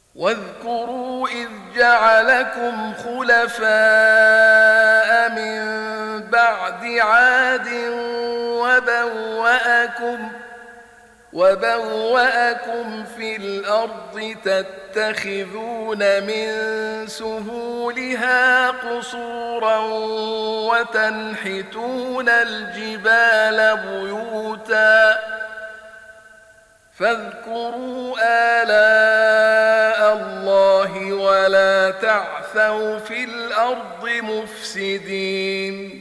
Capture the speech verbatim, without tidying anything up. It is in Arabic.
واذكروا إذ جعلكم خلفاء من بعد عاد وبوأكم, وبوأكم في الأرض تتخذون من سهولها قصورا وتنحتون الجبال بيوتا فاذكروا آلاء الله ولا تعثوا في الأرض مفسدين